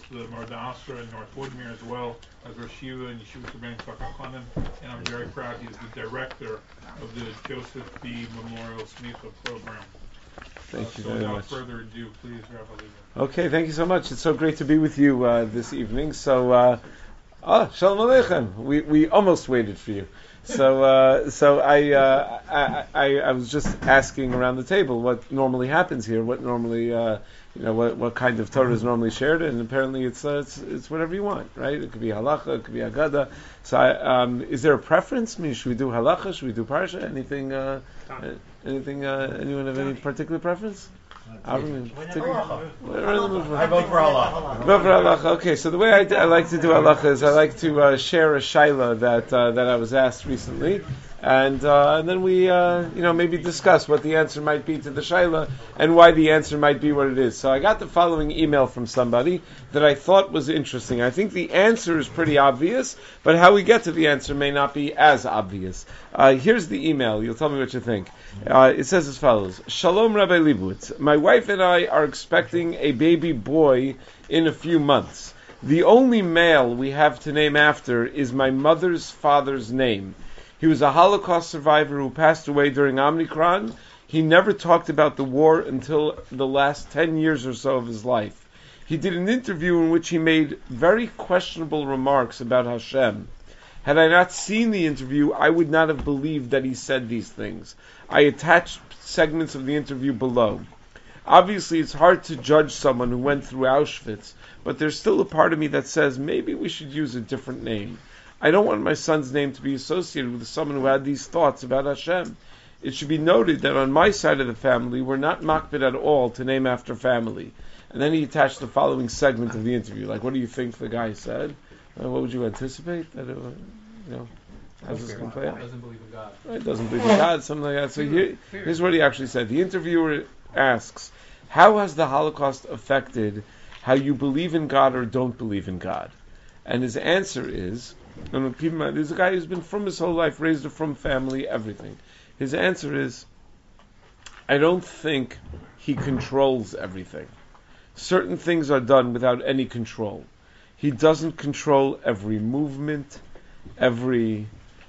the Marda Asra in North Woodmere as well as Rosh Yeshiva and Yeshiva Rabbeinu Yitzchak Elchanan, and I'm very proud he's the director of the Joseph B. Memorial Smicha program. Thank you so very without much. further ado, please, Rabbi Levi. Okay, thank you so much. It's so great to be with you this evening. So, Shalom Aleichem. We almost waited for you. So I was just asking around the table what normally happens here, what normally what kind of Torah is normally shared, and apparently it's whatever you want, right? It could be halacha, it could be agada. So is there a preference? I mean, should we do halacha? Should we do parsha? Anything? Anyone have any particular preference? I vote for halacha. Vote for halacha. Okay, so the way I like to do halacha is I like to share a shaila that I was asked recently, and then we maybe discuss what the answer might be to the shaila and why the answer might be what it is. So I got the following email from somebody that I thought was interesting. I think the answer is pretty obvious, but how we get to the answer may not be as obvious. Here's the email. You'll tell me what you think. It says as follows: Shalom, Rabbi Leibowitz. My wife and I are expecting a baby boy in a few months. The only male we have to name after is my mother's father's name. He was a Holocaust survivor who passed away during Omicron. He never talked about the war until the last 10 years or so of his life. He did an interview in which he made very questionable remarks about Hashem. Had I not seen the interview, I would not have believed that he said these things. I attached segments of the interview below. Obviously, it's hard to judge someone who went through Auschwitz, but there's still a part of me that says maybe we should use a different name. I don't want my son's name to be associated with someone who had these thoughts about Hashem. It should be noted that on my side of the family, we're not makbid at all to name after family. And then he attached the following segment of the interview. Like, what do you think the guy said? What would you anticipate? That how's this going to play out? Doesn't believe in God. Right, doesn't believe in God, something like that. So here's what he actually said. The interviewer asks, how has the Holocaust affected how you believe in God or don't believe in God? And his answer is, and keep in mind, there's a guy who's been from his whole life, raised a from family, everything. His answer is, I don't think he controls everything. Certain things are done without any control. He doesn't control every movement, every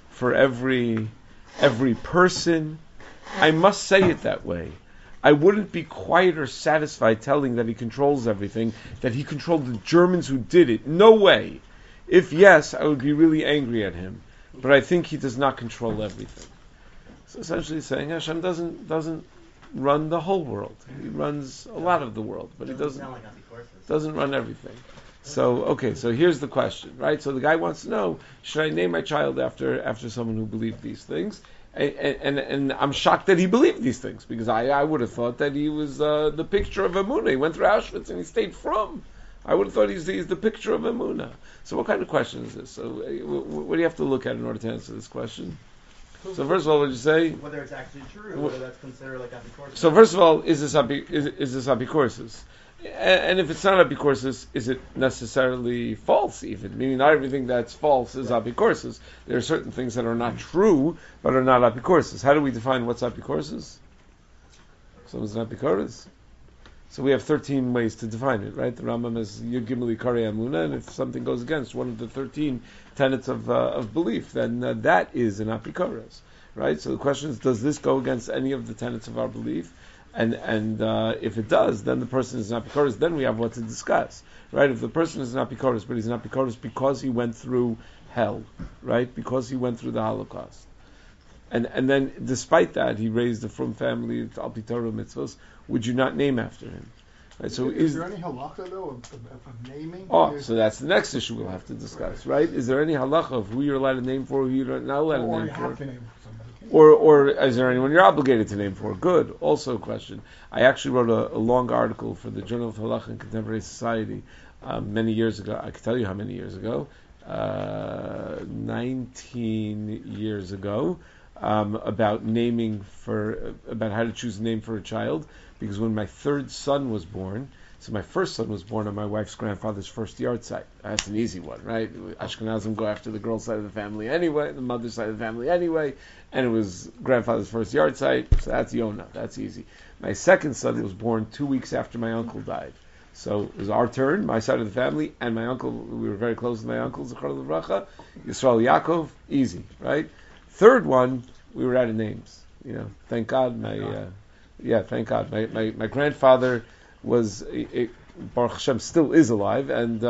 person. I must say it that way. I wouldn't be quiet or satisfied telling that he controls everything, that he controlled the Germans who did it. No way. If yes, I would be really angry at him. But I think he does not control everything. So essentially saying Hashem doesn't run the whole world. He runs a lot of the world, but he doesn't run everything. So here's the question, right? So the guy wants to know, should I name my child after someone who believed these things? And I'm shocked that he believed these things, because I would have thought that he was the picture of Emunah. He went through Auschwitz and he stayed from. I would have thought he's the picture of Emunah. So what kind of question is this? So what do you have to look at in order to answer this question? So first of all, what did you say? Whether it's actually true, whether that's considered like apicorsis. So first of all, is this apicorsis? And if it's not apicorsis, is it necessarily false even? Meaning not everything that's false is apicorsis. There are certain things that are not true, but are not apicorsis. How do we define what's apicorsis? Someone's an apicorsis. So we have 13 ways to define it, right? The Rambam is Yud Gimel Ikari Amuna, and if something goes against one of the 13 tenets of belief, then that is an apikoros, right? So the question is, does this go against any of the tenets of our belief? And if it does, then the person is an apikoros. Then we have what to discuss, right? If the person is an apikoros, but he's an apikoros because he went through hell, right? Because he went through the Holocaust. And then, despite that, he raised a from family of Al Pi Torah mitzvos. Would you not name after him? Right, so is there any halacha though of naming? So that's the next issue we'll have to discuss, right? Is there any halacha of who you're allowed to name for, who you're not allowed to name for? Or is there anyone you're obligated to name for? Good. Also a question. I actually wrote a long article for the Journal of Halacha and Contemporary Society many years ago. I can tell you how many years ago. 19 years ago. About how to choose a name for a child, because when my third son was born, so my first son was born on my wife's grandfather's first yard site. That's an easy one, right? Ashkenazim go after the girl's side of the family anyway, the mother's side of the family anyway, and it was grandfather's first yard site, so that's Yonah, that's easy. My second son was born 2 weeks after my uncle died. So it was our turn, my side of the family, and my uncle. We were very close to my uncle, Zechar L'Vracha, Yisrael Yaakov, easy, right? Third one, we were out of names. Thank God. Thank God. My grandfather was, Baruch Hashem, still is alive, and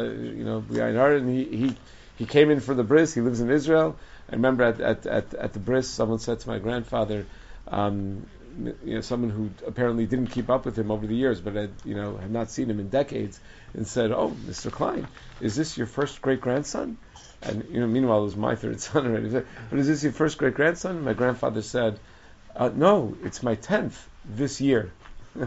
and he came in for the bris. He lives in Israel. I remember at the bris, someone said to my grandfather, someone who apparently didn't keep up with him over the years, but had not seen him in decades, and said, "Oh, Mr. Klein, is this your first great grandson?" And meanwhile, it was my third son already. He said, "But is this your first great grandson?" My grandfather said, "No, it's my 10th this year." And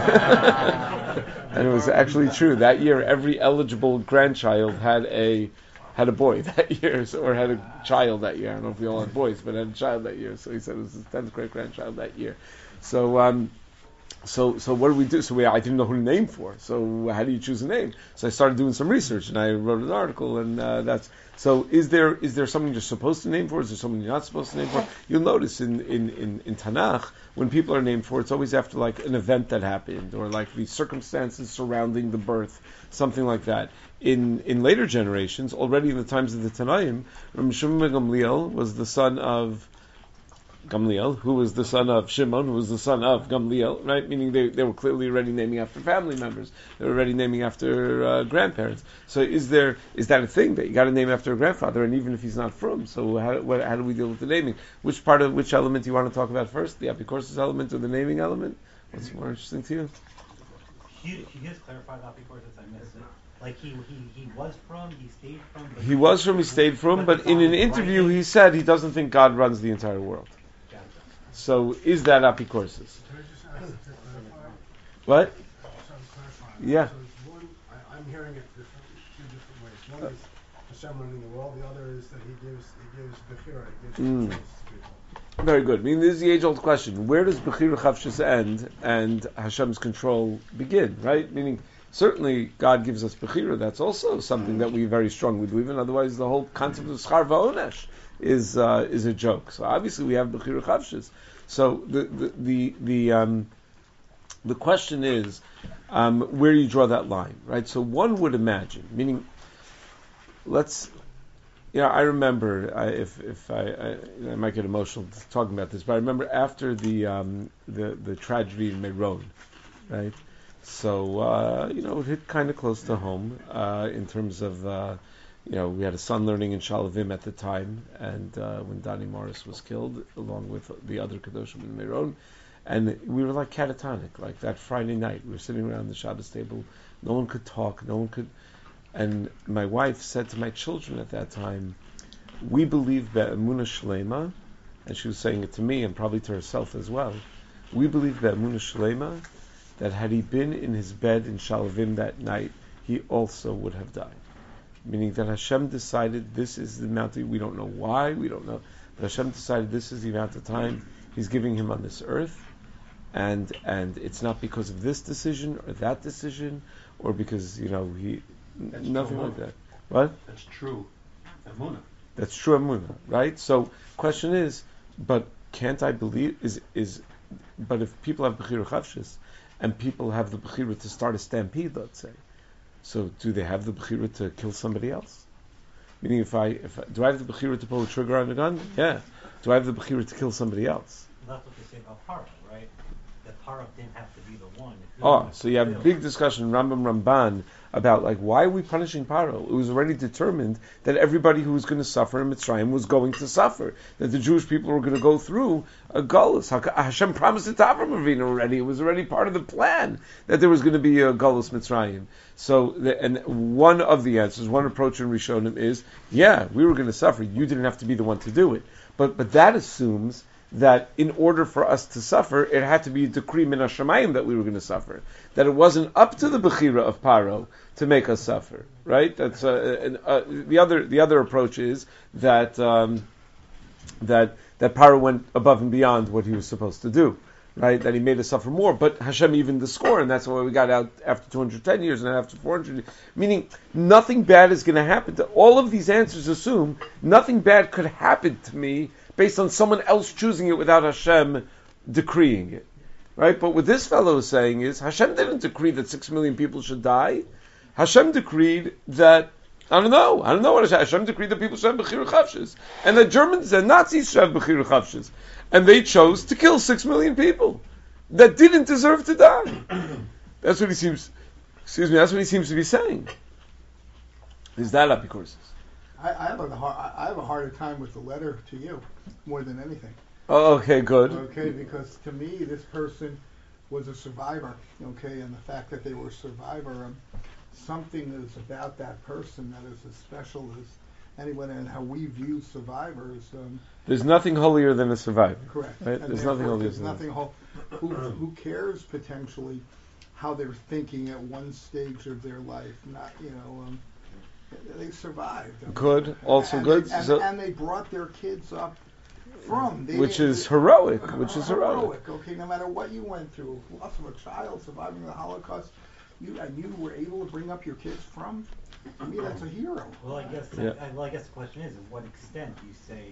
it was actually true. That year, every eligible grandchild had a boy that year, or had a child that year. I don't know if we all had boys, but had a child that year. So he said it was his 10th great grandchild that year. So what do we do? I didn't know who to name for. So how do you choose a name? So I started doing some research, and I wrote an article, and that's. So is there something you're supposed to name for? Is there something you're not supposed to name for? You'll notice in Tanakh, when people are named for, it's always after like an event that happened, or like the circumstances surrounding the birth, something like that. In later generations, already in the times of the Tanaim, Rabbi Shimon ben Gamliel was the son of Gamliel, who was the son of Shimon, who was the son of Gamliel, right? Meaning they were clearly already naming after family members. They were already naming after grandparents. So is that a thing that you got to name after a grandfather, and even if he's not from? So how do we deal with the naming? Which element do you want to talk about first? The apikorsis element or the naming element? What's more interesting to you? He has clarified apikorsis. I missed it. Like he was from, he stayed from. He was from, he stayed from, but in an interview he said he doesn't think God runs the entire world. So is that apikorsis? What? Yeah. So I'm hearing it two different ways. One is Hashem running the world. The other is that he gives bechira. He gives choice to people. Very good. I mean, this is the age-old question. Where does bechira chavshus end and Hashem's control begin? Right? Meaning, certainly God gives us bechira. That's also something that we very strongly believe in. Otherwise, the whole concept of schar va'onesh is a joke. So obviously we have bechira chavshus. So the question is where you draw that line, right? So one would imagine, meaning, I remember if I might get emotional talking about this, but I remember after the tragedy in Meron, right? So it hit kind of close to home in terms of. We had a son learning in Shalavim at the time, and when Donnie Morris was killed, along with the other Kedoshim in Meron, and we were like catatonic. Like that Friday night, we were sitting around the Shabbos table, no one could talk, and my wife said to my children at that time, "We believe be'emunah shlema," and she was saying it to me and probably to herself as well. We believe be'emunah shlema that had he been in his bed in Shalavim that night, he also would have died. Meaning that Hashem decided this is the amount we don't know why, we don't know, but Hashem decided this is the amount of time He's giving him on this earth, and it's not because of this decision or that decision, or because nothing like that. What? That's true Emunah. That's true Emunah, right? So question is, but can't I believe but if people have bechira chavshus and people have the bechira to start a stampede, let's say. So do they have the bechira to kill somebody else? Meaning, do I have the bechira to pull a trigger on a gun? Yeah. Do I have the bechira to kill somebody else? That's what they say about Paro, right? That Paro didn't have to be the one. So you have a big discussion, Ramban, about why are we punishing Paro? It was already determined that everybody who was going to suffer in Mitzrayim was going to suffer. That the Jewish people were going to go through a Galus. Hashem promised it to Avram Avinu already. It was already part of the plan that there was going to be a Galus Mitzrayim. So, and one of the answers, one approach in Rishonim is, yeah, we were going to suffer. You didn't have to be the one to do it. But that assumes that in order for us to suffer, it had to be a decree min hashamayim that we were going to suffer. That it wasn't up to the bechira of Paro to make us suffer, right? That's the other approach is that that Paro went above and beyond what he was supposed to do, right? That he made us suffer more, but Hashem evened the score, and that's why we got out after 210 years and then after 400 years. Meaning, nothing bad is going to happen. All of these answers assume nothing bad could happen to me based on someone else choosing it without Hashem decreeing it. right? But what this fellow is saying is Hashem didn't decree that 6 million people should die. Hashem decreed that I don't know what Hashem decreed that people should have Bechira Chavshis, and that Germans and Nazis should have Bechira Chavshis, and they chose to kill 6 million people that didn't deserve to die. That's what he seems. That's what he seems to be saying. Is that Apikoursis? I have a harder time with the letter to you more than anything. Oh, okay, good. Okay, because to me, this person was a survivor. Okay, and the fact that they were a survivor, something is about that person that is as special as anyone, and how we view survivors. There's nothing holier than a survivor. Correct. Right? And There's nothing holier there's than nothing who cares potentially how they're thinking at one stage of their life. Not they survived. Good, also and good. And they brought their kids up which is heroic. Okay, no matter what you went through, loss of a child, surviving the Holocaust, you were able to bring up your kids from. To me, that's a hero. Well, I guess the question is, to what extent you say,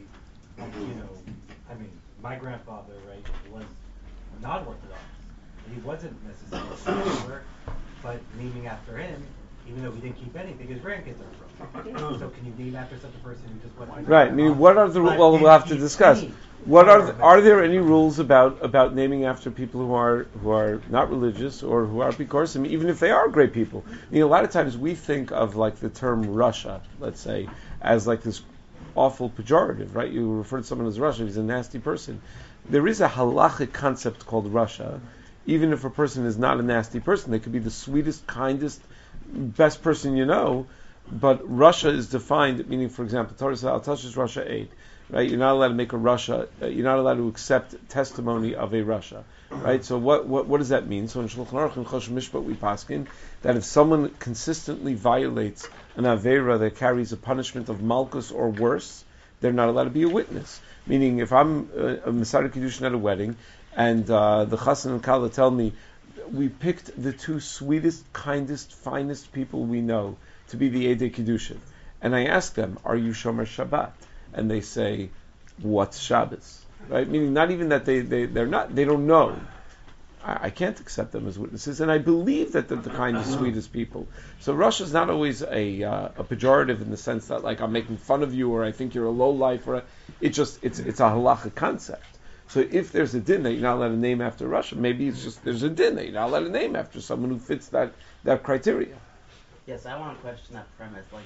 my grandfather, right, was not Orthodox. He wasn't necessarily a believer, but naming after him, even though we didn't keep anything, his grandkids are from. So can you name after such a person who just went? Right. I mean, what are the rules? Well, we'll have to discuss. What are there any rules about naming after people who are not religious or who are Apikoursim, even if they are great people? I mean, a lot of times we think of like the term Russia, let's say, as like this awful pejorative, right? You refer to someone as Russia, he's a nasty person. There is a halachic concept called Russia. Even if a person is not a nasty person, they could be the sweetest, kindest, best person you know, but Russia is defined, meaning, for example, Torah says, Al Tashis Russia 8, right? You're not allowed to make a Russia, you're not allowed to accept testimony of a Russia, right? So what does that mean? So in Shulchan Aruch and Choshen Mishpat we paskin that if someone consistently violates an Aveira that carries a punishment of Malkus or worse, they're not allowed to be a witness. Meaning, if I'm a Masada Kiddushin at a wedding, and the Chassan and Kala tell me, we picked the two sweetest, kindest, finest people we know to be the Eidei Kiddushin. And I ask them, are you Shomer Shabbat? And they say, what's Shabbos? Right? Meaning not even that they don't know. I can't accept them as witnesses, and I believe that they're the kindest, sweetest people. So Russia is not always a pejorative in the sense that like I'm making fun of you or I think you're a low life it's a halacha concept. So if there's a din that you're not allowed to name after Russia, maybe it's just there's a din that you're not allowed to name after someone who fits that criteria. Yes, I want to question that premise. Like,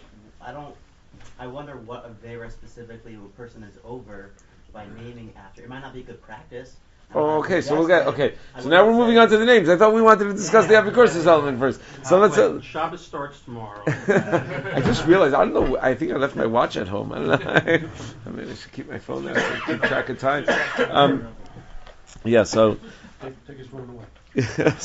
I wonder what Avera specifically a person is over by naming after. It might not be good practice. Oh, okay. So we'll get So now we're moving on to the names. I thought we wanted to discuss the Apikoursis element first. So let's. Shabbos starts tomorrow. I just realized. I don't know. I think I left my watch at home. I don't know. I mean, I should keep my phone there to keep track of time. So. Take his phone away.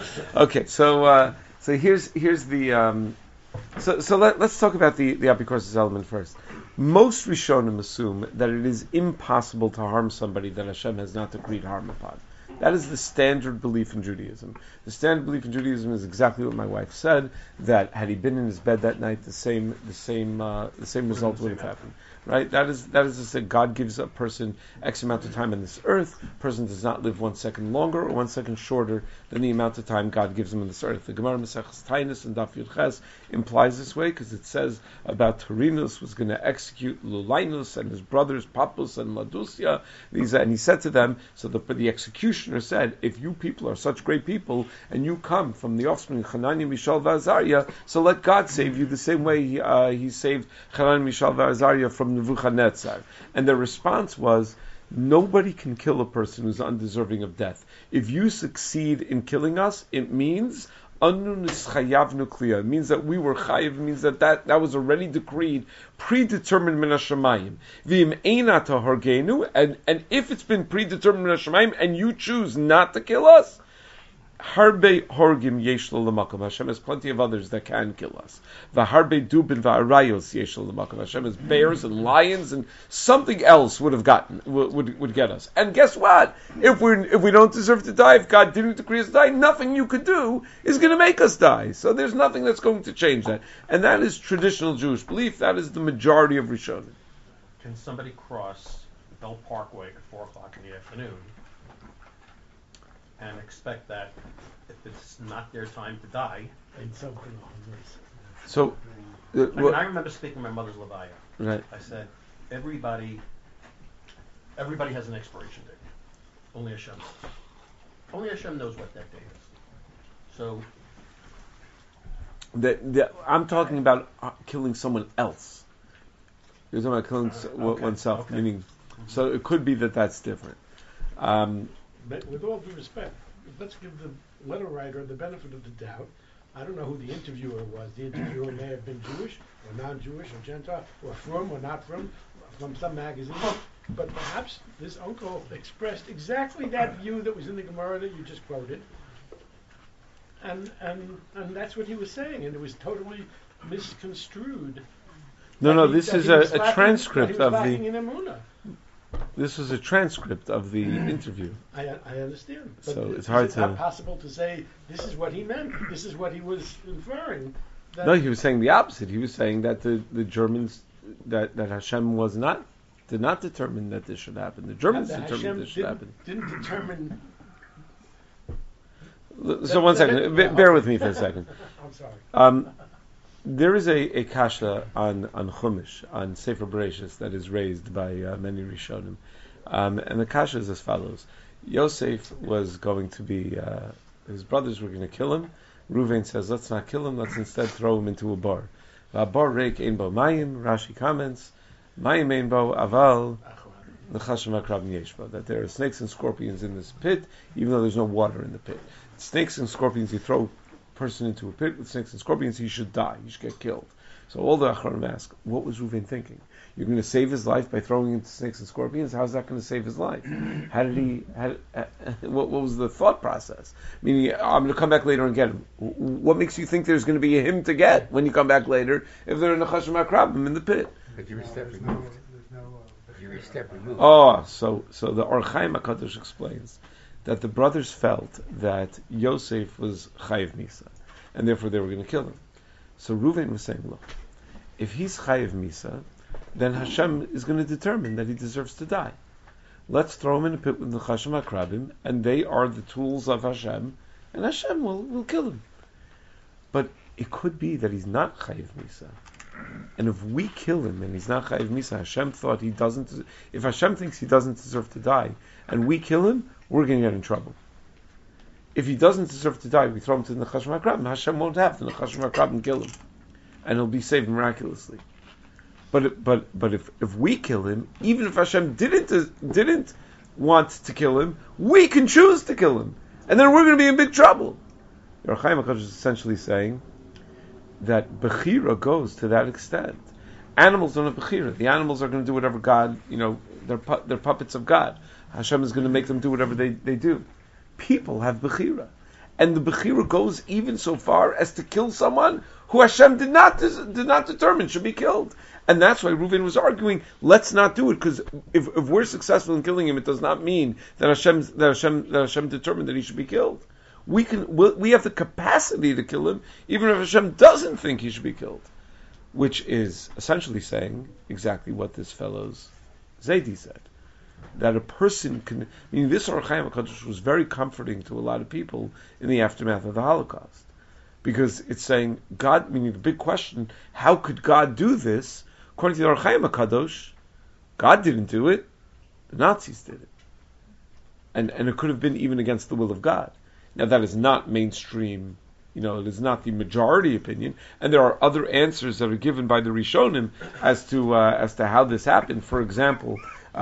So here's the. So let's talk about the Apikoursis element first. Most Rishonim assume that it is impossible to harm somebody that Hashem has not decreed harm upon. That is the standard belief in Judaism. The standard belief in Judaism is exactly what my wife said, that had he been in his bed that night, the same result would have happened. Right? That is to say, God gives a person X amount of time on this earth. A person does not live 1 second longer or 1 second shorter than the amount of time God gives him on this earth. The Gemara Maseches Tainus and Daf Yud Ches implies this way because it says about Turinus was going to execute Lulinus and his brothers Papus and Ladusia. And he said to them, so the executioner said, if you people are such great people and you come from the offspring of Hananiah, Mishael, Azariah, so let God save you the same way he saved Hananiah, Mishael, Azariah from Nebuchadnezzar. And their response was, nobody can kill a person who's undeserving of death. If you succeed in killing us, it means Anu nischayav kliya. It means that we were chayiv. It means that was already decreed, predetermined min hashamayim. V'im eina tahorgenu, and if it's been predetermined min hashamayim, and you choose not to kill us, harbe horgim yesh lo lamakom. Hashem has plenty of others that can kill us. V'harbe dubin v'arayos yesh lo lamakom. Hashem has bears and lions, and something else would get us. And guess what? If we don't deserve to die, if God didn't decree us to die, nothing you could do is going to make us die. So there's nothing that's going to change that. And that is traditional Jewish belief. That is the majority of Rishonim. Can somebody cross Bell Parkway at 4:00 in the afternoon and expect that if it's not their time to die. So, I mean, I remember speaking to my mother's Levaya. right. I said, everybody has an expiration date. Only Hashem knows. Only Hashem knows what that date is. So, I'm talking about killing someone else. You're talking about killing oneself, okay. meaning. So it could be that that's different. But with all due respect, let's give the letter writer the benefit of the doubt. I don't know who the interviewer was. The interviewer may have been Jewish or non-Jewish or Gentile or from or not from some magazine. But perhaps this uncle expressed exactly that view that was in the Gemara that you just quoted. And that's what he was saying, and it was totally misconstrued. No, this is a transcript of the. the. This was a transcript of the interview. I understand. But So it's hard is it not to. possible to say this is what he meant? This is what he was inferring. That No, he was saying the opposite. He was saying that the Germans that Hashem did not determine that this should happen. The Germans that determined Hashem this should happen. didn't determine. So one second, bear with me for a second. I'm sorry. There is a kasha on Chumash, on Sefer Bereshis, that is raised by many Rishonim. And the kasha is as follows. Yosef was going to be, his brothers were going to kill him. Reuven says, let's not kill him, let's instead throw him into a bar. Bar reik ein bo mayim, Rashi comments, mayim ein bo aval, nechashim akrab yeshba, that there are snakes and scorpions in this pit, even though there's no water in the pit. Snakes and scorpions, you throw person into a pit with snakes and scorpions, he should die. He should get killed. So all the Acharonim ask, what was Reuven thinking? You're going to save his life by throwing him into snakes and scorpions? How's that going to save his life? What was the thought process? Meaning, I'm going to come back later and get him. What makes you think there's going to be a him to get when you come back later if they're in the Chashim HaKrabim in the pit? But you're a step removed. You're a step removed. Oh, so the Or Chaim HaKadosh explains that the brothers felt that Yosef was Chayiv Misa, and therefore they were going to kill him. So Reuven was saying, look, if he's Chayiv Misa, then Hashem is going to determine that he deserves to die. Let's throw him in a pit with the Chashim HaKrabim, and they are the tools of Hashem, and Hashem will kill him. But it could be that he's not Chayiv Misa. And if we kill him and he's not Chayiv Misa, Hashem thought he doesn't, if Hashem thinks he doesn't deserve to die, and we kill him, we're going to get in trouble. If he doesn't deserve to die, we throw him to the Nechashim HaKrabim, Hashem won't have the Nechashim HaKrabim kill him. And he'll be saved miraculously. But if we kill him, even if Hashem didn't want to kill him, we can choose to kill him. And then we're going to be in big trouble. Or Chaim HaKadosh is essentially saying that Bechira goes to that extent. Animals don't have Bechira. The animals are going to do whatever God, they're puppets of God. Hashem is going to make them do whatever they do. People have Bechira. And the Bechira goes even so far as to kill someone who Hashem did not determine should be killed. And that's why Reuven was arguing, let's not do it, because if we're successful in killing him, it does not mean that Hashem determined that he should be killed. We have the capacity to kill him, even if Hashem doesn't think he should be killed. Which is essentially saying exactly what this fellow's Zaidi said. That a person can, meaning this Or Chaim HaKadosh was very comforting to a lot of people in the aftermath of the Holocaust. Because it's saying, God, meaning the big question, how could God do this? According to the Or Chaim HaKadosh, God didn't do it, the Nazis did it. And it could have been even against the will of God. Now that is not mainstream, it is not the majority opinion, and there are other answers that are given by the Rishonim as to how this happened. For example,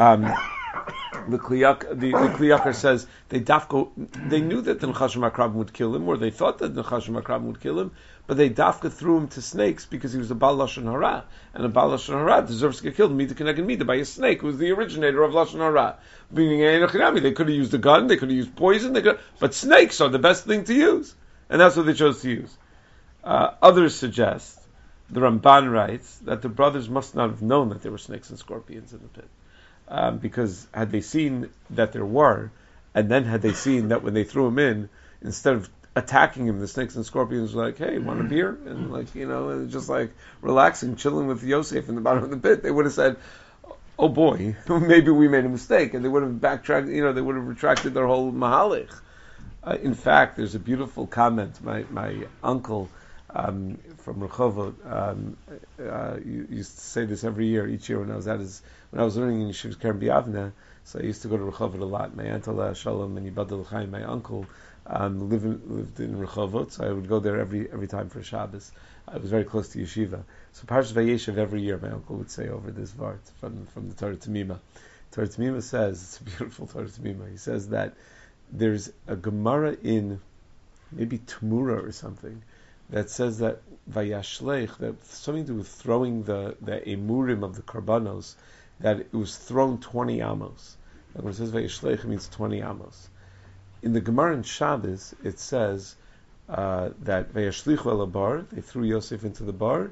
the Kliyakar says they knew that the Nechashim HaKrabim would kill him, or they thought that the Nechashim HaKrabim would kill him, but they dafka threw him to snakes because he was a Baal Lashon Hara, and a Baal Lashon Hara deserves to get killed Mida Keneged Mida by a snake who was the originator of Lashon Hara. Meaning, they could have used a gun, they could have used poison, but snakes are the best thing to use, and that's what they chose to use. Others suggest, the Ramban writes, that the brothers must not have known that there were snakes and scorpions in the pit. Because had they seen that there were, and then had they seen that when they threw him in, instead of attacking him, the snakes and scorpions were like, hey, want a beer? And just relaxing, chilling with Yosef in the bottom of the pit, they would have said, oh boy, maybe we made a mistake, and they would have backtracked, they would have retracted their whole mahalich. In fact, there's a beautiful comment. My uncle from Rehovot used to say this every year, each year when I was learning in Yeshivas Keren B'Yavneh. So I used to go to Rehovot a lot. My aunt Ala Shalom and Yibadel Chaim, my uncle, lived in Rehovot, so I would go there every time for Shabbos. I was very close to Yeshiva. So Parshas Vayeshev every year, my uncle would say over this vart from the Torah Tamima. Torah Tamima says, it's a beautiful Torah Tamima. He says that there's a Gemara in maybe Tamura or something that says that Vayashlech, that something to do with throwing the emurim of the karbanos, that it was thrown 20 amos. And when it says Vayashlech, it means 20 amos. In the Gemara in Shabbos, it says that Vayashlichu el bar, they threw Yosef into the bar.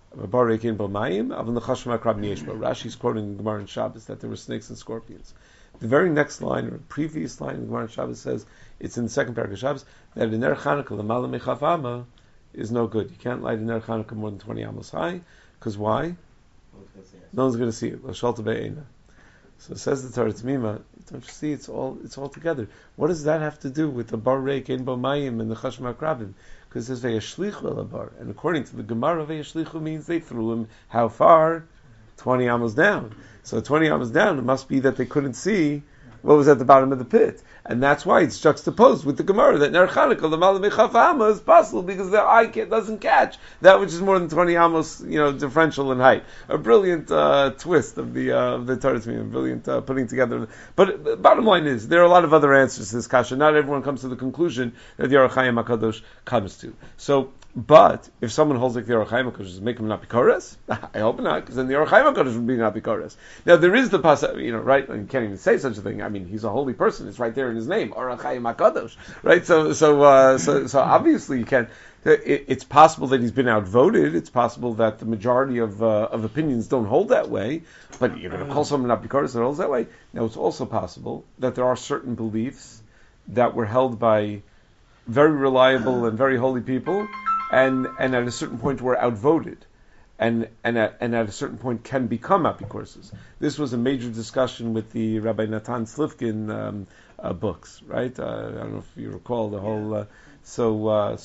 Rashi's quoting the Gemara in Shabbos that there were snakes and scorpions. The very next line, or previous line in the Gemara in Shabbos says, it's in the second paragraph of Shabbos, that in Ner Chanukah l'mala mechaf ama is no good. You can't light in Ner Chanukah more than 20 amos high, because why? No one's going to see it. L'shalta be'ena. So it says the Torah Tamima, don't you see, it's all together. What does that have to do with the bar reik ein bo mayim and the chashma krabim? Because it says vayashlichu el bar, and according to the Gemara, vayashlichu means they threw him how far? 20 amos down. So 20 amos down, it must be that they couldn't see what was at the bottom of the pit. And that's why it's juxtaposed with the Gemara, that Ner Chanukah, the Malam Mechaf Amma, is possible because their eye doesn't catch that which is more than 20 amos, differential in height. A brilliant twist of the Torah Tamim, a brilliant putting together. But bottom line is, there are a lot of other answers to this kasha. Not everyone comes to the conclusion that the Orach Chaim HaKadosh comes to. So, but if someone holds like the Orach Chaim HaKadosh, does it make him not Bikoros? I hope not, because then the Orach Chaim HaKadosh would be not Bikoros. Now there is the right? You can't even say such a thing. I mean, he's a holy person. It's right there in his name, Orach Chaim HaKadosh, right? So obviously you can't. It's possible that he's been outvoted. It's possible that the majority of opinions don't hold that way. But you're going to call someone not Bikoros that holds that way. Now it's also possible that there are certain beliefs that were held by very reliable and very holy people, and at a certain point were outvoted, and at a certain point can become apikourses. This was a major discussion with the Rabbi Natan Slifkin books, right? I don't know if you recall the whole. Rabbi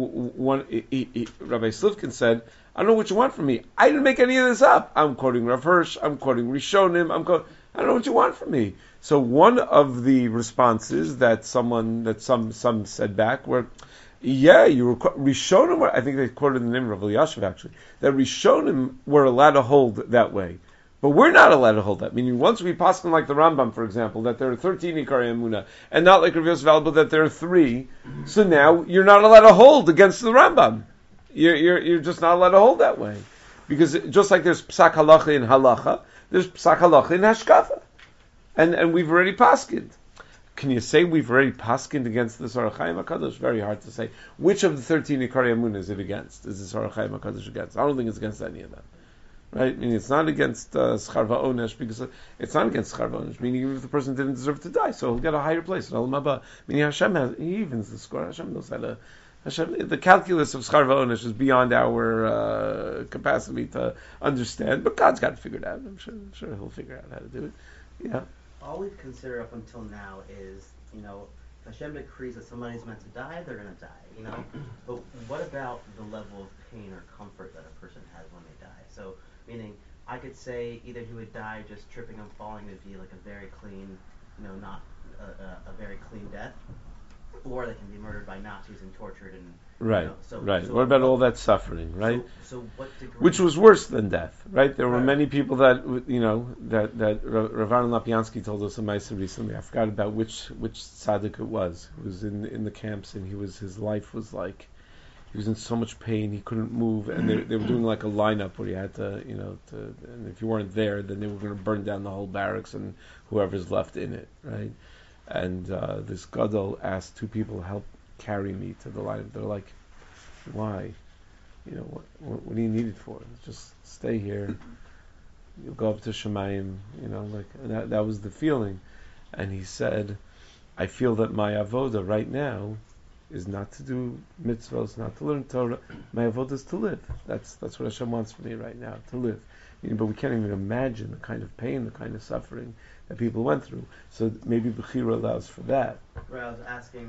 Slifkin said, "I don't know what you want from me. I didn't make any of this up. I'm quoting Rav Hirsch. I'm quoting Rishonim. I don't know what you want from me." So one of the responses that some said back were, yeah, you were Rishonim. I think they quoted the name of Rav Elyashiv actually. That Rishonim were allowed to hold that way, but we're not allowed to hold that. Meaning, once we paskin like the Rambam, for example, that there are 13 Ikarei Emunah, and not like Rav Yosef Alba that there are 3. So now you're not allowed to hold against the Rambam. You're just not allowed to hold that way, because just like there's psak halacha in halacha, there's psak halacha in hashkafa. And we've already paskind. Can you say we've already paskind against this Orach Chaim HaKadosh? Very hard to say. Which of the 13 Ikarei Emunah is it against? Is this Orach Chaim HaKadosh against? I don't think it's against any of them. Right? Meaning it's not against Schar Va'onesh, because it's not against Schar Va'onesh, meaning even if the person didn't deserve to die, so he'll get a higher place in Olam Haba. Meaning he evens the score. Hashem knows how to... the calculus of Schar Va'onesh is beyond our capacity to understand, but God's got to figure it out. I'm sure he'll figure out how to do it. Yeah. All we've considered up until now is, if Hashem decrees that somebody's meant to die, they're going to die, But what about the level of pain or comfort that a person has when they die? So, meaning, I could say either he would die just tripping and falling, would be like a very clean, not a very clean death, or they can be murdered by Nazis and tortured and... Right, right. What about all that suffering, right? So what degree... Which was worse than death, right? There were many people that, that Rav Aaron Lapiansky told us a Maisa recently. I forgot about which tzaddik it was. Who was in the camps, and his life was like, he was in so much pain, he couldn't move, and they were doing like a lineup where you had to, and if you weren't there, then they were going to burn down the whole barracks and whoever's left in it, right? And this gadol asked 2 people to help carry me to the line. They're like, why? What do you need it for? Just stay here. You'll go up to Shemayim. That was the feeling. And he said, I feel that my avoda right now is not to do mitzvahs, not to learn Torah. My avoda is to live. That's what Hashem wants from me right now, to live. But we can't even imagine the kind of pain, the kind of suffering that people went through. So maybe Bechira allows for that. Right, I was asking,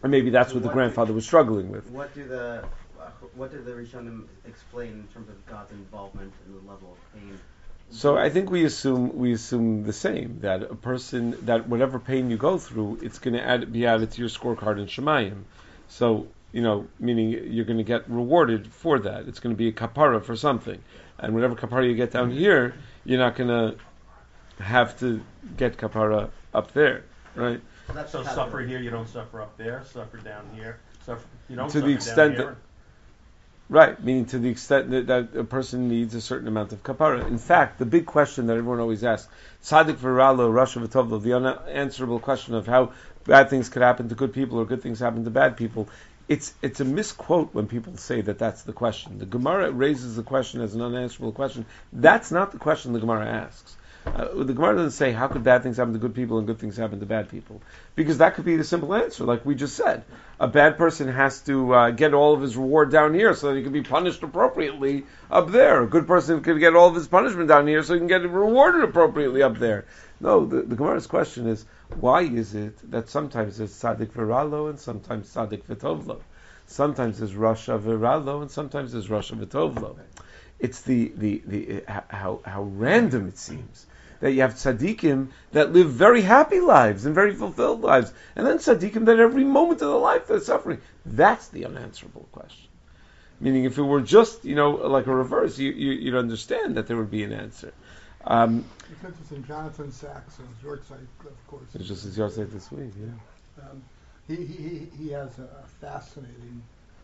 And maybe that's So what the what grandfather was struggling with. What do the Rishonim explain in terms of God's involvement in the level of pain? So I think we assume the same, that a person, that whatever pain you go through, it's going to be added to your scorecard in Shemayim. So, meaning you're going to get rewarded for that. It's going to be a kapara for something. And whatever kapara you get down here, you're not going to have to get kapara up there, right? So suffer here, you don't suffer up there. Suffer down here, you don't To suffer the extent down that, here. right, meaning to the extent that a person needs a certain amount of kapara. In fact, the big question that everyone always asks, Tzaddik v'ralo, Rasha v'tovlo, the unanswerable question of how bad things could happen to good people or good things happen to bad people, it's a misquote when people say that that's the question. The Gemara raises the question as an unanswerable question. That's not the question the Gemara asks. The Gemara doesn't say how could bad things happen to good people and good things happen to bad people, because that could be the simple answer, like we just said. A bad person has to get all of his reward down here so that he can be punished appropriately up there. A good person could get all of his punishment down here so he can get rewarded appropriately up there. No, the Gemara's question is, why is it that sometimes it's tzaddik v'ralo and sometimes tzaddik v'tovlo? Sometimes it's rasha v'ralo and sometimes it's rasha v'tovlo. It's how random it seems that you have tzaddikim that live very happy lives and very fulfilled lives, and then tzaddikim that every moment of their life they're suffering. That's the unanswerable question. Meaning, if it were just like a reverse, you'd understand that there would be an answer. It's interesting. Jonathan Sachs on his York site, of course. It's just as your site this week, yeah. He has a fascinating,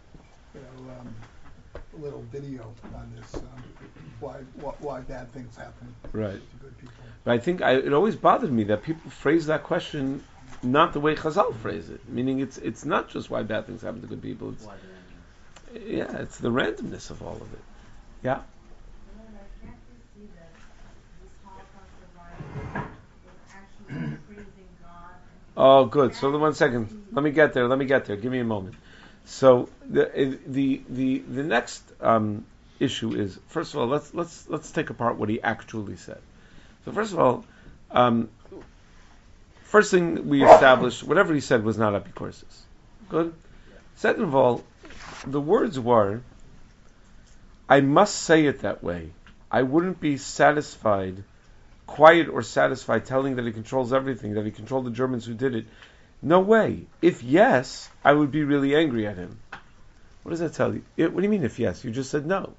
little video on this, why bad things happen Right. to good people. But I think it always bothered me that people phrase that question not the way Chazal phrase it. Meaning, it's not just why bad things happen to good people. It's the randomness of all of it. Yeah. Oh, good. So 1 second. Let me get there. Give me a moment. So the next issue is, first of all, let's take apart what he actually said. So first of all, first thing we established, whatever he said was not apikorsis. Good. Second of all, the words were, I must say it that way. I wouldn't be quiet or satisfied telling that he controls everything, that he controlled the Germans who did it. No way. If yes, I would be really angry at him. What does that tell you? What do you mean if yes? You just said no.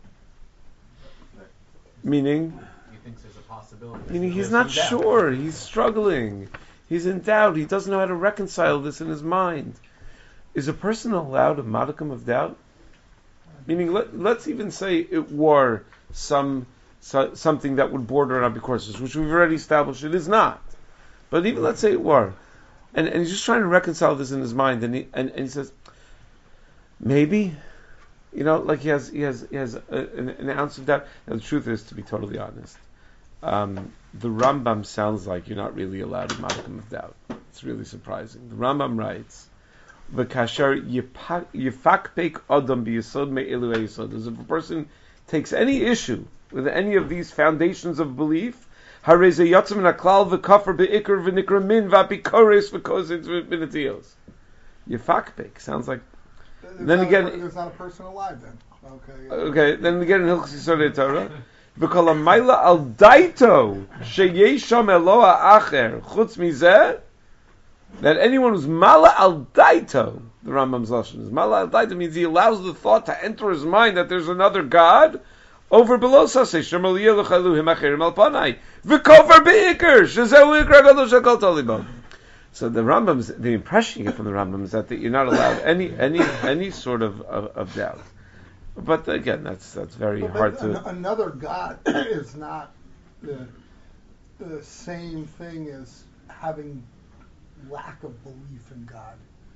Meaning? He thinks there's a possibility. Meaning he's not sure. He's struggling. He's in doubt. He doesn't know how to reconcile this in his mind. Is a person allowed a modicum of doubt? Meaning, let's even say it were something that would border on apikorsis, which we've already established it is not. But even let's say it were. And he's just trying to reconcile this in his mind, and he says, maybe, like he has an ounce of doubt. And the truth is, to be totally honest, the Rambam sounds like you're not really allowed a modicum of doubt. It's really surprising. The Rambam writes, "V'kasher yifakpek adam b'yesod me'elu ha'yesod." As if a person takes any issue with any of these foundations of belief, hareze yatzim naklal v'kafar be'ikr v'nikra min v'apikoris v'kozit v'netios. Yifakpek sounds like. Then again, there's not a person alive then. Okay. Okay. Then again, in Hilchos Yisodei Torah, v'kol ha'mayla al daito sheyesham Eloah acher chutz mizeh, that anyone who's mala al daito, the Rambam's lashon is mala al daito means he allows the thought to enter his mind that there's another God. Over below saseh shemal yeluchalu him acherim al panai v'kover beikr shezehu ikra gadol shekol tolibam. So the impression you get from the Rambam is that you're not allowed any sort of doubt. But again, that's very hard to. Another God is not the same thing as having lack of belief in God.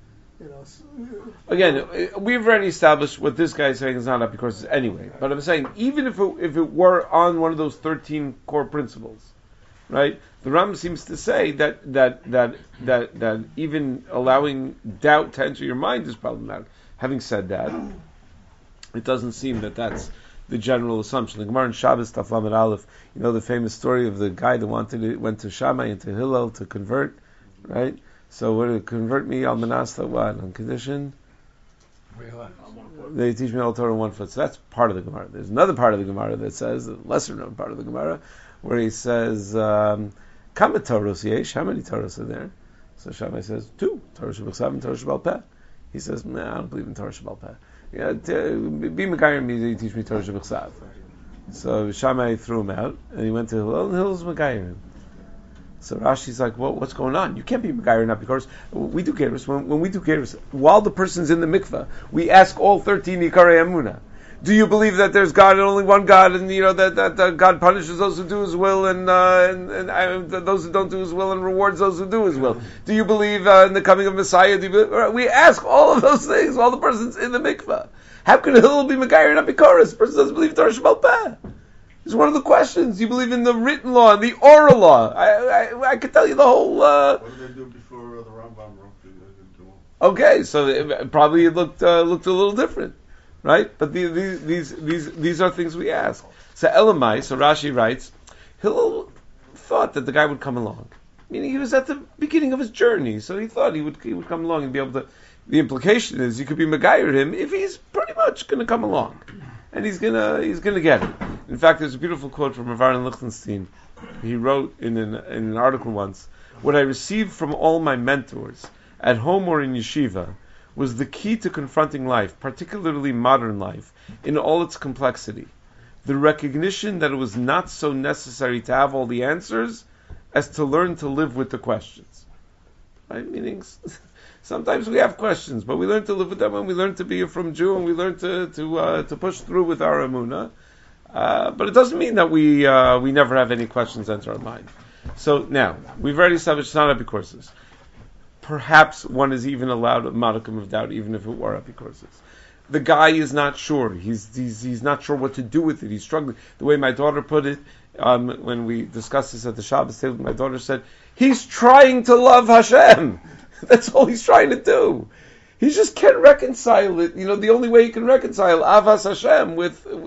Again, we've already established what this guy is saying is not up because anyway. But I'm saying even if it were on one of those 13 core principles, right? The Rambam seems to say that even allowing doubt to enter your mind is problematic. Having said that, it doesn't seem that that's the general assumption. The Gemara in Shabbos Taf Lamed Aleph, the famous story of the guy that went to Shammai and to Hillel to convert, right? So would it convert me al manasta what on condition? They teach me all Torah in 1 foot. So that's part of the Gemara. There's another part of the Gemara that says, the lesser known part of the Gemara, where he says, Kama Torahs yesh, how many Torahs are there? So Shammai says, 2, Torah Shabbat and Torah Shabbat Peh. He says, nah, I don't believe in Torah Shabbat Peh. Yeah, be Megayim me, teach me Torah Shabbat. So Shammai threw him out, and he went to Hillel, and Hillel's Megayim. So Rashi's like, well, what's going on? You can't be Megayim not because we do Gerus. When we do Gerus, while the person's in the mikveh, we ask all 13 Ikarei Emunah. Do you believe that there's God and only one God, and that God punishes those who do His will, and those who don't do His will, and rewards those who do His will? Do you believe in the coming of Messiah? We ask all of those things while the person's in the mikveh. How can Hillel be Megayim not be chorus? The person doesn't believe Torah Shabbat Peh. It's one of the questions. You believe in the written law and the oral law. I could tell you the whole. What did they do before the Rambam wrote the Okay, so it looked a little different, right? But these are things we ask. So Elamai, so Rashi writes, Hillel thought that the guy would come along. Meaning he was at the beginning of his journey, so he thought he would come along and be able to. The implication is you could be Megayer him if he's pretty much going to come along. And he's gonna get it. In fact, there's a beautiful quote from Rav Aaron Lichtenstein. He wrote in an article once, "What I received from all my mentors, at home or in yeshiva, was the key to confronting life, particularly modern life, in all its complexity. The recognition that it was not so necessary to have all the answers as to learn to live with the questions." Right? Meaning, sometimes we have questions, but we learn to live with them, and we learn to be a from Jew, and we learn to push through with our emunah. But it doesn't mean that we never have any questions enter our mind. So now we've already established not epicourses. Perhaps one is even allowed a modicum of doubt, even if it were epicourses. The guy is not sure. He's not sure what to do with it. He's struggling. The way my daughter put it, when we discussed this at the Shabbos table, my daughter said, "He's trying to love Hashem." That's all he's trying to do. He just can't reconcile it. The only way he can reconcile Avas Hashem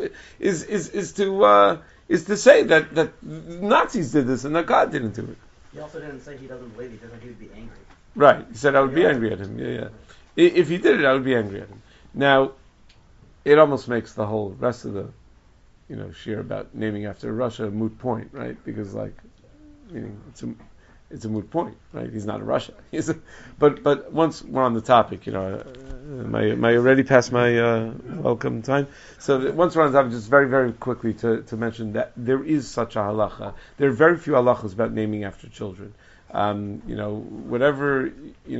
is to say that Nazis did this and that God didn't do it. He also didn't say he doesn't believe. He just said he would be angry. Right. He said I would be angry at him. Yeah. If he did it, I would be angry at him. Now, it almost makes the whole rest of the, shir about naming after Russia a moot point, right? Because meaning it's a moot point, right? He's not a Russia. But once we're on the topic, am I already past my welcome time? So once we're on the topic, just very, very quickly to mention that there is such a halacha. There are very few halachas about naming after children. Whatever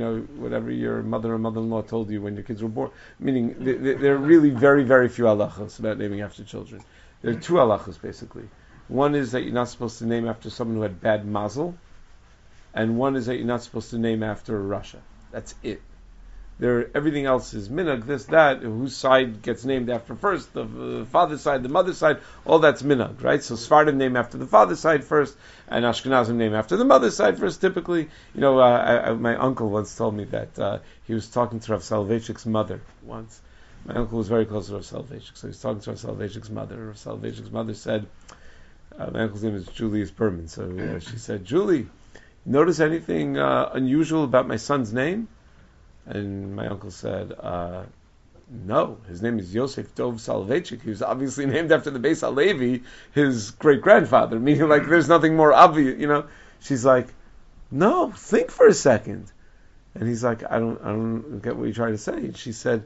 your mother or mother-in-law told you when your kids were born, meaning there are really very, very few halachas about naming after children. There are 2 halachas basically. One is that you're not supposed to name after someone who had bad mazel, and one is that you're not supposed to name after Russia. That's it. Everything else is minhag, this, that, whose side gets named after first, the father's side, the mother's side, all that's minhag, right? So Sephardim name after the father's side first, and Ashkenazim name after the mother's side first, typically. My uncle once told me that he was talking to Rav Soloveitchik's mother once. My uncle was very close to Rav Soloveitchik, so he was talking to Rav Soloveitchik's mother. Rav Soloveitchik's mother said, my uncle's name is Julius Berman, so she said, "Julie, notice anything unusual about my son's name?" And my uncle said, "No, his name is Yosef Dov Soloveitchik. He was obviously named after the Beis HaLevi, his great-grandfather," meaning there's nothing more obvious, She's like, "No, think for a second." And he's like, I don't get what you're trying to say. And she said,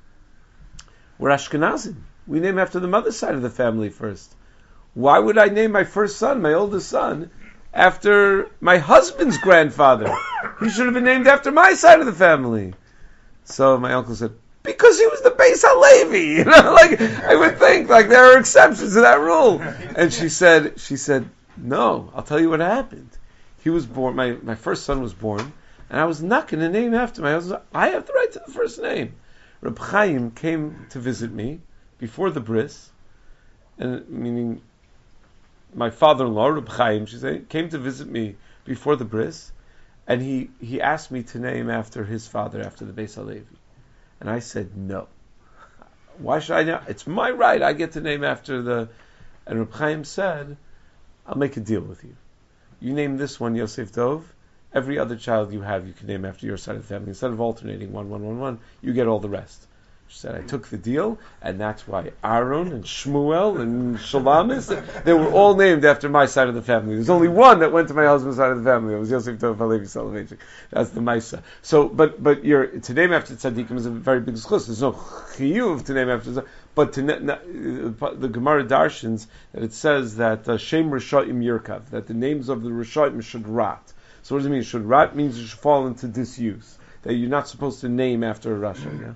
"We're Ashkenazim. We name after the mother's side of the family first. Why would I name my first son, my oldest son, after my husband's grandfather? He should have been named after my side of the family." So my uncle said, "Because he was the Beis HaLevi." I would think, there are exceptions to that rule. And she said, "No, I'll tell you what happened. He was born, my first son was born, and I was not going to name after my husband. I have the right to the first name. Reb Chaim came to visit me before the bris, and meaning my father-in-law, Reb Chaim, she said, came to visit me before the bris, and he asked me to name after his father, after the Beis HaLevi. And I said, no. Why should I know? It's my right. I get to name after the... And Reb Chaim said, I'll make a deal with you. You name this one Yosef Dov, every other child you have, you can name after your side of the family. Instead of alternating 1, 1, 1, 1, you get all the rest. She said, I took the deal, and that's why Aaron and Shmuel and Shalamis, they were all named after my side of the family. There's only one that went to my husband's side of the family. It was Yosef Tov Halevi Soloveitchik. That's the Maisa. So, but to name after tzaddikim is a very big schus. There's no chiyuv to name after, but the Gemara darshans that it says that Shem Rishaim Yirkav, that the names of the Rishaim should rot. So what does it mean? Should rot means you should fall into disuse. That you're not supposed to name after a Russia. Yeah.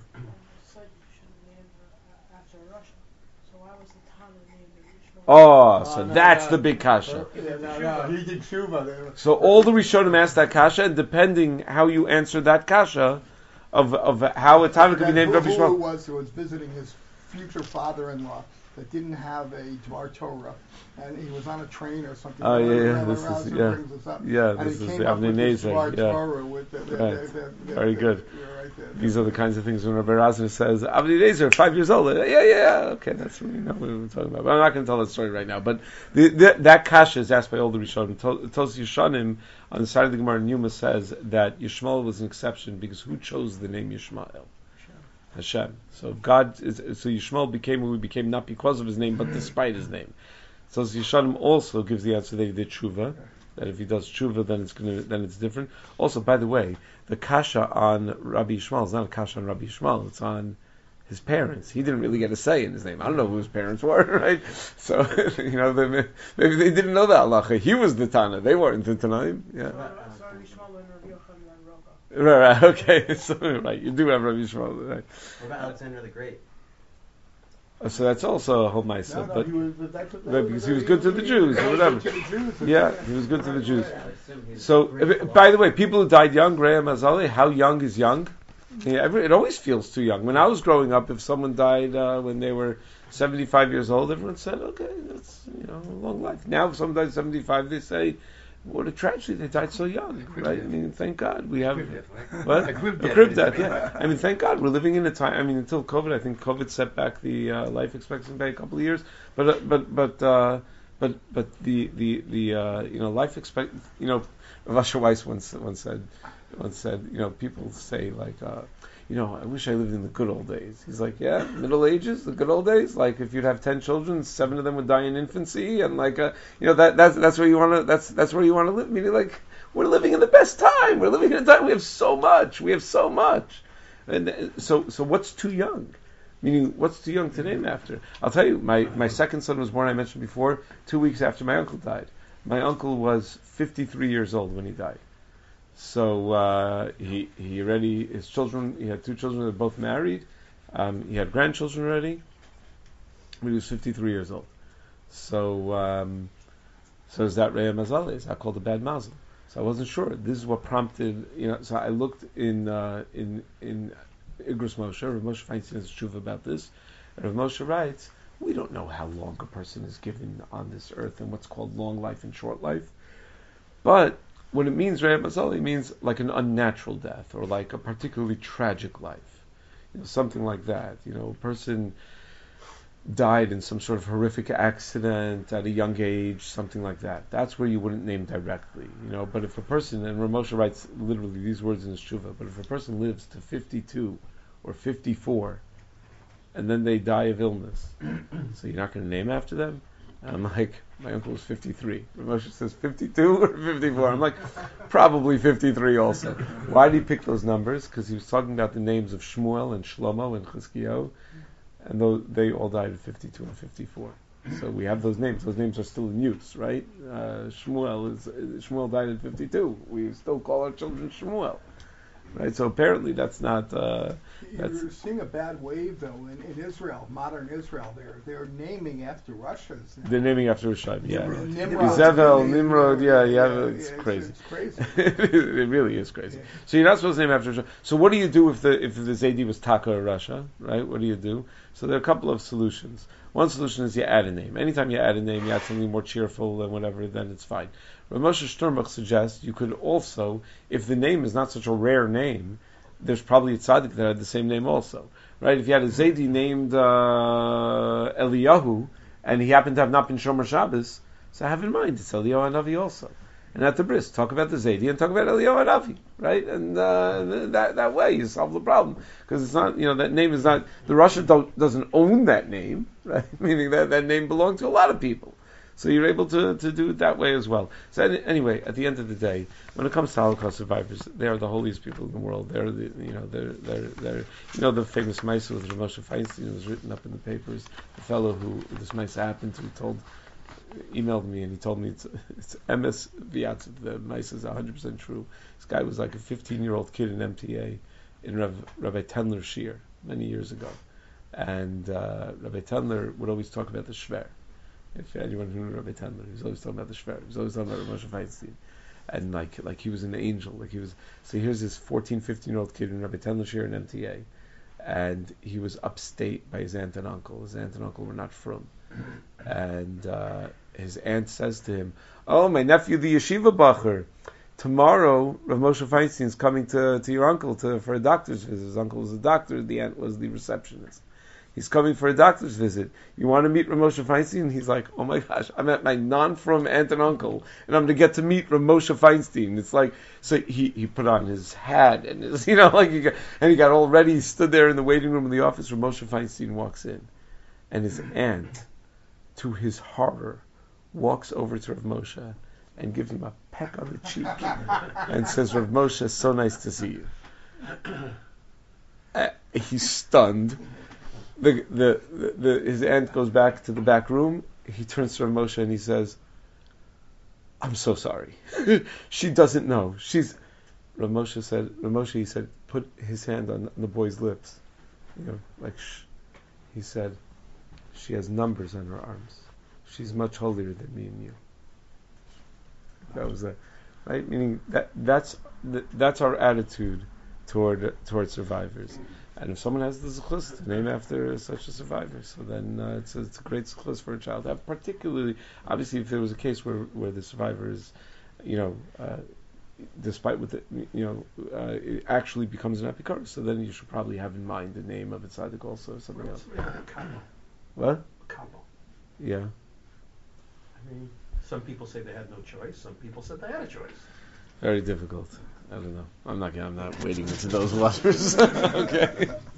Oh, so that's the big kasha. He did tshuva. So all the Rishonim asked that kasha, and depending how you answer that kasha, of how a Tana could be named Rabbi Who Shmuel. who was visiting his future father-in-law that didn't have a Dvar Torah, and he was on a train or something. Oh yeah, and this is yeah, brings us up. yeah. And This he is came the up with this Dvar Avnei Nezer. Torah with Very good. You're right there. These are the kinds of things when Rabbi Razner says, Avnei Nezer, 5 years old. Yeah. Okay, that's what we know what we're talking about. But I'm not going to tell that story right now. But that kasha is asked by all the Rishonim. Tos Yishanim on the side of the Gemara Numa says that Yishmael was an exception because who chose the name Yishmael? Hashem. So Yishmael became who he became not because of his name, but despite his name. So Yishanim also gives the answer that he did tshuva. That if he does tshuva, then it's different. Also, by the way, the kasha on Rabbi Yishmael is not a kasha on Rabbi Yishmael. It's on his parents. He didn't really get a say in his name. I don't know who his parents were, right? So maybe they didn't know that halacha. He was the Tana. They weren't the Tanaim. Yeah. Right, okay. So, right, you do have Rabbi Yishmael, right? What about Alexander the Great? So that's also a whole ma'isa, but because he was good to the Jews or whatever. Yeah, he was good to the Jews. So, by the way, people who died young, Graham Azali, how young is young? Yeah, it always feels too young. When I was growing up, if someone died when they were 75 years old, everyone said, "Okay, that's a long life." Now, if someone died 75, they say, "What a tragedy! They died so young." Right? I mean, thank God we have what a crib death. Yeah, I mean, thank God we're living in a time. I mean, until COVID, I think COVID set back the life expectancy by a couple of years. But the life expect. Rav Asher Weiss once said, people say like, I wish I lived in the good old days. He's like, yeah, Middle Ages, the good old days. Like if you'd have 10 children, 7 of them would die in infancy, and that's where you want to. That's where you want to live. Meaning, like we're living in the best time. We're living in a time we have so much. And so what's too young? Meaning, what's too young to name after? I'll tell you, my second son was born. I mentioned before, 2 weeks after my uncle died. My uncle was 53 years old when he died. So he his children, he had 2 children that were both married. He had grandchildren already. He was 53 years old. So is that Reya Mazali? Is that called a bad mazel? So I wasn't sure. This is what prompted, so I looked in Igros Moshe. Rav Moshe Feinstein has a tshuva about this. Rav Moshe writes, we don't know how long a person is given on this earth and what's called long life and short life. But when it means Reya Mazali, it means like an unnatural death or like a particularly tragic life. Something like that. A person died in some sort of horrific accident at a young age, something like that. That's where you wouldn't name directly. But if a person, and Rav Moshe writes literally these words in his tshuva, but if a person lives to 52 or 54, and then they die of illness, so you're not going to name after them? And I'm like, my uncle was 53. Rav Moshe says 52 or 54. I'm like, probably 53 also. Why did he pick those numbers? Because he was talking about the names of Shmuel and Shlomo and Chizkiyahu, and they all died at 52 and 54. So we have those names. Those names are still in use, right? Shmuel died at 52. We still call our children Shmuel. Right, so apparently that's not. You're seeing a bad wave though in Israel, modern Israel. They're naming after Russians. They're naming after Russian, yeah. Nimrod, it's crazy. It's crazy. It really is crazy. Yeah. So you're not supposed to name after Russia. So what do you do if the Zaidi was Taka or Russia, right? What do you do? So there are a couple of solutions. One solution is you add a name. Anytime you add a name, you add something more cheerful and whatever, then it's fine. Rav Moshe Sternbuch suggests you could also, if the name is not such a rare name, there's probably a tzaddik that had the same name also, right? If you had a Zaidi named Eliyahu, and he happened to have not been Shomer Shabbos, so have in mind it's Eliyahu Hanavi also. And at the bris, talk about the Zaidi and talk about Eliyahu Hanavi, right? And that way you solve the problem. Because it's not, that name is not, the Russia doesn't own that name, right? Meaning that name belonged to a lot of people. So you're able to do it that way as well. So anyway, at the end of the day, when it comes to Holocaust survivors, they are the holiest people in the world. They're the famous Maisa with Rav Moshe Feinstein was written up in the papers. The fellow who this Maisa happened to emailed me and he told me it's MS Viatz. The Maisa is 100% true. This guy was like a 15-year-old kid in MTA in Rabbi Tendler Shir many years ago, and Rabbi Tendler would always talk about the Shver. If anyone who knew Rabbi Tendler, he was always talking about the Shver. He was always talking about Rav Moshe Feinstein. And like he was an angel. So here's this 14, 15-year-old kid in Rabbi Tendler Shir in MTA. And he was upstate by his aunt and uncle. His aunt and uncle were not from. And his aunt says to him, "Oh, my nephew, the yeshiva bacher. Tomorrow, Rav Moshe Feinstein is coming to your uncle for a doctor's visit. His uncle was a doctor. The aunt was the receptionist. He's coming for a doctor's visit. You want to meet Rav Moshe Feinstein?" He's like, "Oh my gosh, I'm at my non-from aunt and uncle, and I'm going to get to meet Rav Moshe Feinstein." It's like, so he put on his hat and his, he got all ready. He stood there in the waiting room in the office. Rav Moshe Feinstein walks in, and his aunt, to his horror, walks over to Rav Moshe and gives him a peck on the cheek and says, "Rav Moshe, so nice to see you." He's stunned. His aunt goes back to the back room. He turns to Rav Moshe and he says, "I'm so sorry." She doesn't know. Rav Moshe, he said, put his hand on the boy's lips. Shh. He said, "She has numbers on her arms. She's much holier than me and you." That was right? Meaning that's our attitude toward survivors. And if someone has the zechus to name after such a survivor, so then it's a great zechus for a child. Particularly, obviously, if there was a case where the survivor is, despite what it actually becomes an epikar, so then you should probably have in mind the name of a tzaddik also or something else. What? Combo. Yeah. I mean, some people say they had no choice. Some people said they had a choice. Very difficult. I don't know. I'm not wading into those waters. Okay.